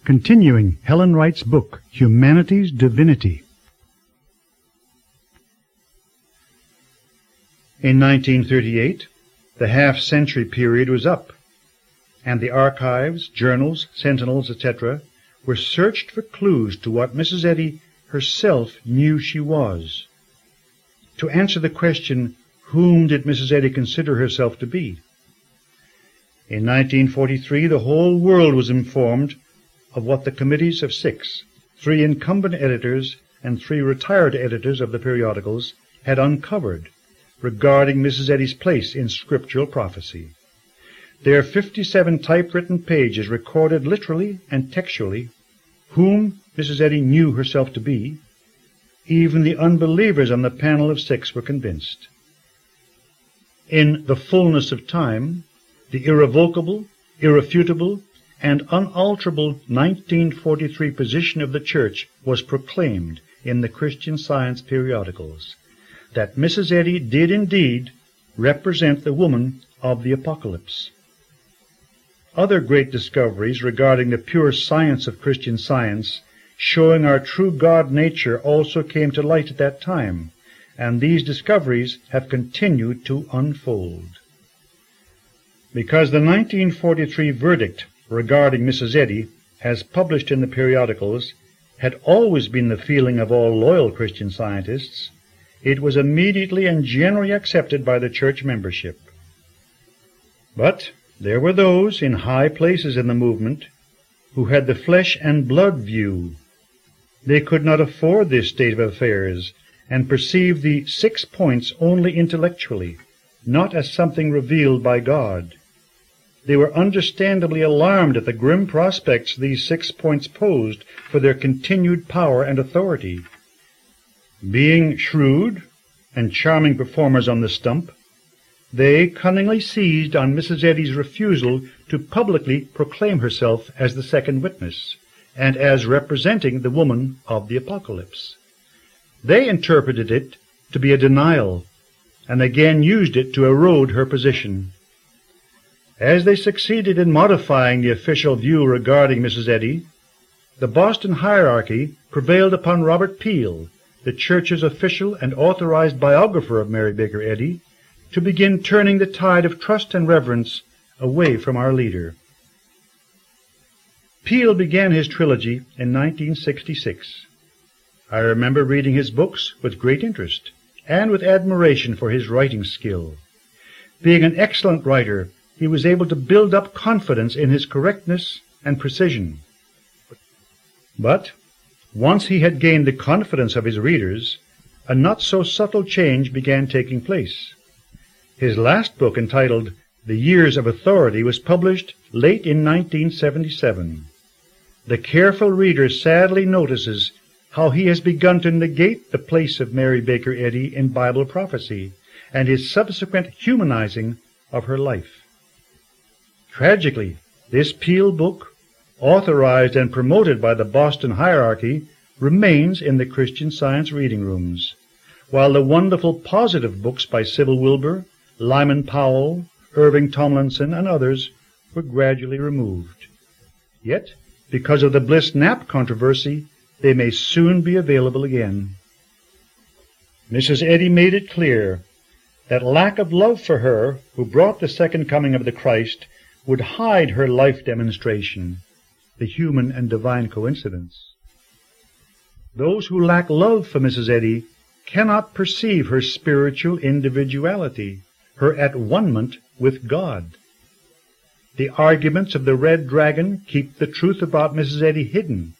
Continuing Helen Wright's book, Humanity's Divinity. In 1938, the half-century period was up, and the archives, journals, sentinels, etc., were searched for clues to what Mrs. Eddy herself knew she was. To answer the question, whom did Mrs. Eddy consider herself to be? In 1943, the whole world was informed of what the committees of 6, 3 incumbent editors and 3 retired editors of the periodicals, had uncovered regarding Mrs. Eddy's place in scriptural prophecy. Their 57 typewritten pages recorded literally and textually whom Mrs. Eddy knew herself to be. Even the unbelievers on the panel of 6 were convinced. In the fullness of time, the irrevocable, irrefutable, and unalterable 1943 position of the Church was proclaimed in the Christian Science periodicals, that Mrs. Eddy did indeed represent the woman of the Apocalypse. Other great discoveries regarding the pure science of Christian Science, showing our true God nature, also came to light at that time, and these discoveries have continued to unfold. Because the 1943 verdict regarding Mrs. Eddy, as published in the periodicals, had always been the feeling of all loyal Christian Scientists, it was immediately and generally accepted by the church membership. But there were those in high places in the movement who had the flesh and blood view. They could not afford this state of affairs, and perceived the 6 points only intellectually, not as something revealed by God. They were understandably alarmed at the grim prospects these 6 points posed for their continued power and authority. Being shrewd and charming performers on the stump, they cunningly seized on Mrs. Eddy's refusal to publicly proclaim herself as the second witness, and as representing the woman of the Apocalypse. They interpreted it to be a denial, and again used it to erode her position. As they succeeded in modifying the official view regarding Mrs. Eddy, the Boston hierarchy prevailed upon Robert Peel, the Church's official and authorized biographer of Mary Baker Eddy, to begin turning the tide of trust and reverence away from our leader. Peel began his trilogy in 1966. I remember reading his books with great interest and with admiration for his writing skill. Being an excellent writer, he was able to build up confidence in his correctness and precision. But once he had gained the confidence of his readers, a not-so-subtle change began taking place. His last book, entitled The Years of Authority, was published late in 1977. The careful reader sadly notices how he has begun to negate the place of Mary Baker Eddy in Bible prophecy and his subsequent humanizing of her life. Tragically, this Peel book, authorized and promoted by the Boston hierarchy, remains in the Christian Science reading rooms, while the wonderful positive books by Sybil Wilbur, Lyman Powell, Irving Tomlinson, and others were gradually removed. Yet, because of the Bliss-Knapp controversy, they may soon be available again. Mrs. Eddy made it clear that lack of love for her who brought the second coming of the Christ would hide her life demonstration, the human and divine coincidence. Those who lack love for Mrs. Eddy cannot perceive her spiritual individuality, her at-one-ment with God. The arguments of the Red Dragon keep the truth about Mrs. Eddy hidden.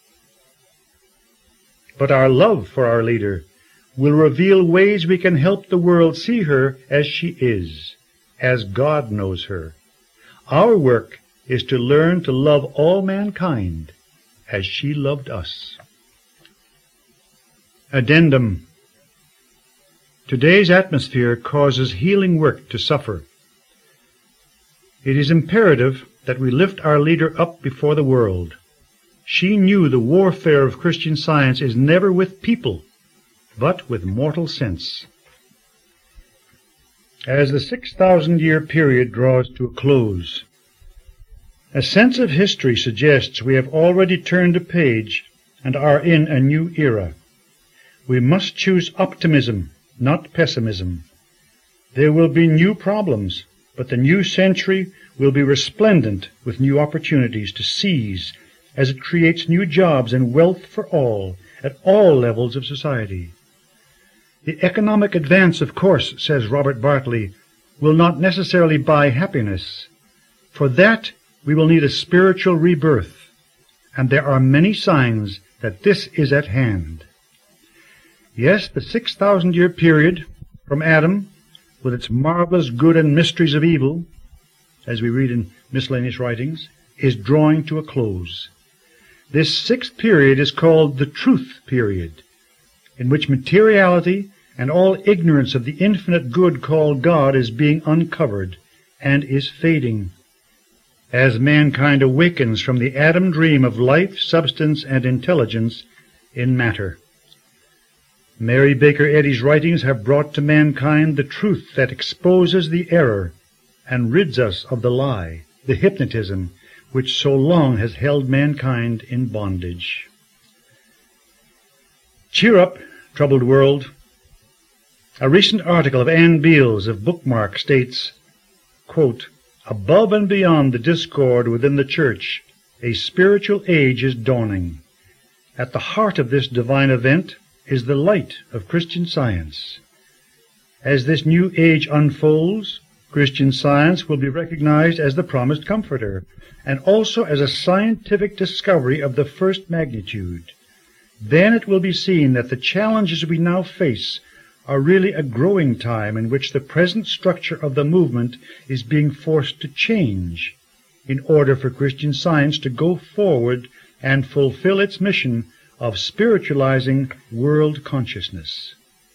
But our love for our leader will reveal ways we can help the world see her as she is, as God knows her. Our work is to learn to love all mankind as she loved us. Addendum. Today's atmosphere causes healing work to suffer. It is imperative that we lift our leader up before the world. She knew the warfare of Christian Science is never with people, but with mortal sense. As the 6,000-year period draws to a close, A sense of history suggests we have already turned a page and are in a new era. We must choose optimism, not pessimism. There will be new problems, but the new century will be resplendent with new opportunities to seize as it creates new jobs and wealth for all at all levels of society. The economic advance, of course, says Robert Bartley, will not necessarily buy happiness. For that, we will need a spiritual rebirth, and there are many signs that this is at hand. Yes, the 6,000-year period from Adam, with its marvelous good and mysteries of evil, as we read in miscellaneous writings, is drawing to a close. This sixth period is called the truth period, in which materiality and all ignorance of the infinite good called God is being uncovered and is fading, as mankind awakens from the Adam dream of life, substance, and intelligence in matter. Mary Baker Eddy's writings have brought to mankind the truth that exposes the error and rids us of the lie, the hypnotism, which so long has held mankind in bondage. Cheer up, troubled world. A recent article of Ann Beals of Bookmark states, quote, "Above and beyond the discord within the church, a spiritual age is dawning. At the heart of this divine event is the light of Christian Science. As this new age unfolds, Christian Science will be recognized as the promised comforter, and also as a scientific discovery of the first magnitude. Then it will be seen that the challenges we now face are really a growing time in which the present structure of the movement is being forced to change in order for Christian Science to go forward and fulfill its mission of spiritualizing world consciousness.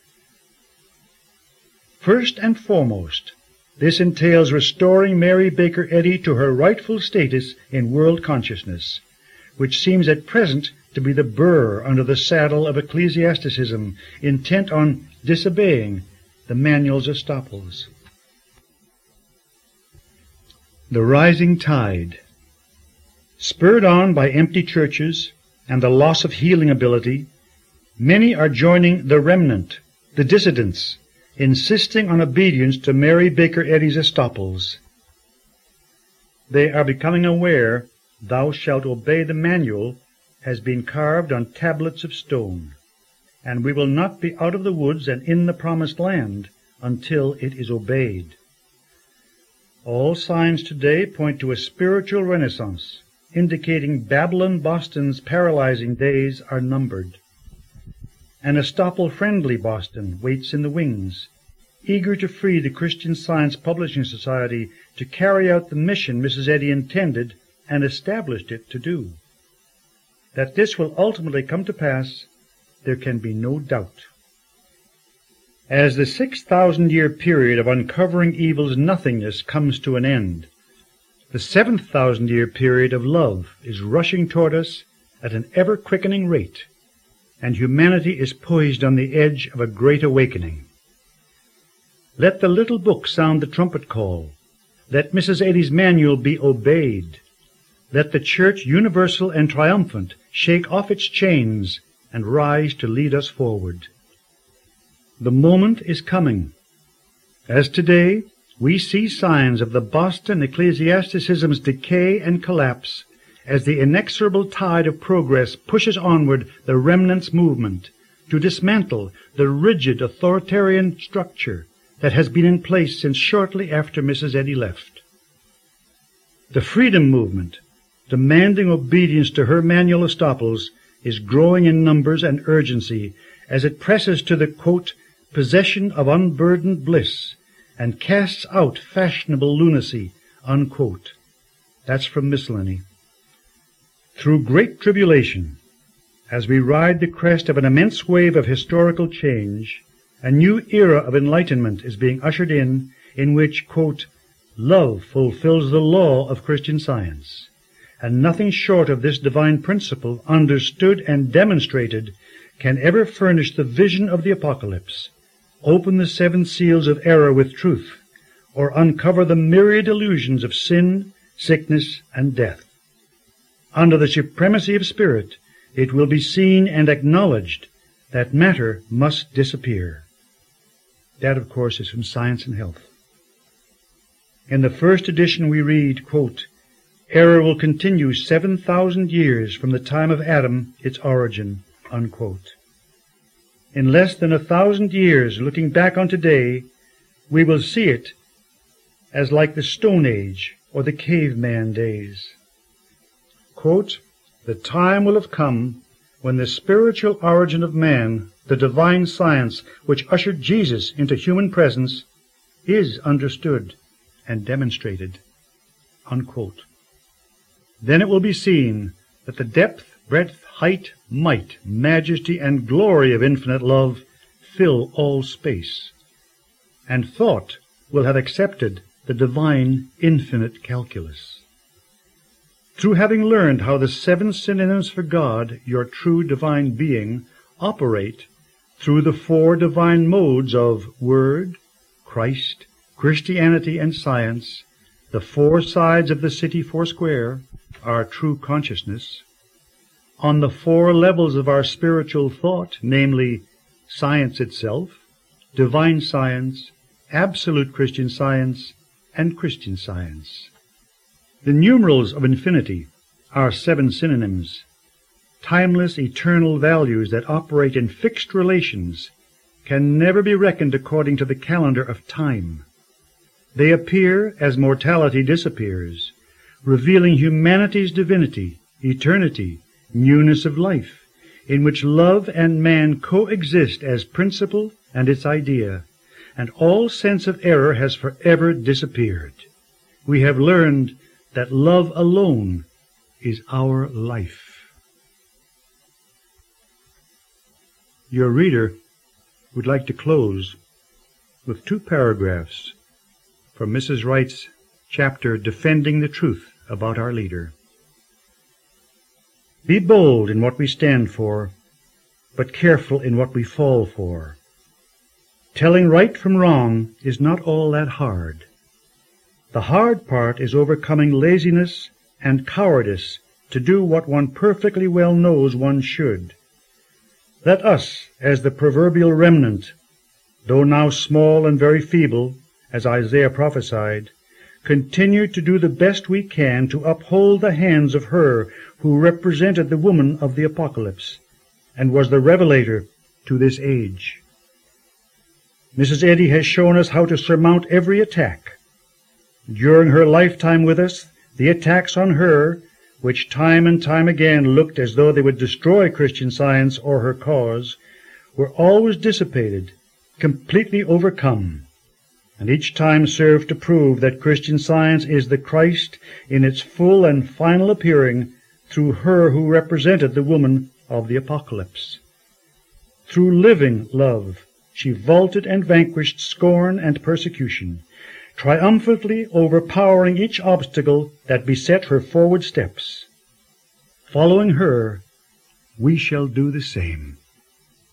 First and foremost, this entails restoring Mary Baker Eddy to her rightful status in world consciousness, which seems at present to be the burr under the saddle of ecclesiasticism, intent on disobeying the manual's estoppels. The rising tide. Spurred on by empty churches and the loss of healing ability, many are joining the remnant, the dissidents, insisting on obedience to Mary Baker Eddy's estoppels. They are becoming aware, "Thou shalt obey the manual," has been carved on tablets of stone, and we will not be out of the woods and in the promised land until it is obeyed. All signs today point to a spiritual renaissance, indicating Babylon Boston's paralyzing days are numbered. An estoppel-friendly Boston waits in the wings, eager to free the Christian Science Publishing Society to carry out the mission Mrs. Eddy intended and established it to do. That this will ultimately come to pass, there can be no doubt. As the 6,000-year period of uncovering evil's nothingness comes to an end, the 7,000-year period of love is rushing toward us at an ever-quickening rate, and humanity is poised on the edge of a great awakening. Let the little book sound the trumpet call. Let Mrs. Eddy's manual be obeyed. Let the Church, universal and triumphant, shake off its chains and rise to lead us forward. The moment is coming. As today, we see signs of the Boston ecclesiasticism's decay and collapse as the inexorable tide of progress pushes onward the remnant's movement to dismantle the rigid authoritarian structure that has been in place since shortly after Mrs. Eddy left. The freedom movement, demanding obedience to her manual estoppels, is growing in numbers and urgency as it presses to the, quote, possession of unburdened bliss and casts out fashionable lunacy, unquote. That's from Miscellany. Through great tribulation, as we ride the crest of an immense wave of historical change, a new era of enlightenment is being ushered in which, quote, love fulfills the law of Christian Science, and nothing short of this divine principle, understood and demonstrated, can ever furnish the vision of the apocalypse, open the seven seals of error with truth, or uncover the myriad illusions of sin, sickness, and death. Under the supremacy of spirit, it will be seen and acknowledged that matter must disappear. That, of course, is from Science and Health. In the first edition we read, quote, "Error will continue 7,000 years from the time of Adam, its origin," unquote. In less than 1,000 years, looking back on today, we will see it as like the Stone Age or the caveman days. Quote, "The time will have come when the spiritual origin of man, the divine science which ushered Jesus into human presence, is understood and demonstrated," unquote. Then it will be seen that the depth, breadth, height, might, majesty, and glory of infinite love fill all space, and thought will have accepted the divine infinite calculus. Through having learned how the 7 synonyms for God, your true divine being, operate through the 4 divine modes of Word, Christ, Christianity, and Science, the 4 sides of the city foursquare, our true consciousness, on the 4 levels of our spiritual thought, namely science itself, divine science, absolute Christian Science, and Christian Science. The numerals of infinity are 7 synonyms, timeless, eternal values that operate in fixed relations, can never be reckoned according to the calendar of time. They appear as mortality disappears, revealing humanity's divinity, eternity, newness of life, in which love and man coexist as principle and its idea, and all sense of error has forever disappeared. We have learned that love alone is our life. Your reader would like to close with 2 paragraphs from Mrs. Wright's chapter, Defending the Truth About Our Leader. "Be bold in what we stand for, but careful in what we fall for. Telling right from wrong is not all that hard. The hard part is overcoming laziness and cowardice to do what one perfectly well knows one should. Let us, as the proverbial remnant, though now small and very feeble, as Isaiah prophesied, continue to do the best we can to uphold the hands of her who represented the woman of the Apocalypse, and was the revelator to this age. Mrs. Eddy has shown us how to surmount every attack. During her lifetime with us, the attacks on her, which time and time again looked as though they would destroy Christian Science or her cause, were always dissipated, completely overcome, and each time served to prove that Christian Science is the Christ in its full and final appearing through her who represented the woman of the Apocalypse. Through living love, she vaulted and vanquished scorn and persecution, triumphantly overpowering each obstacle that beset her forward steps. Following her, we shall do the same.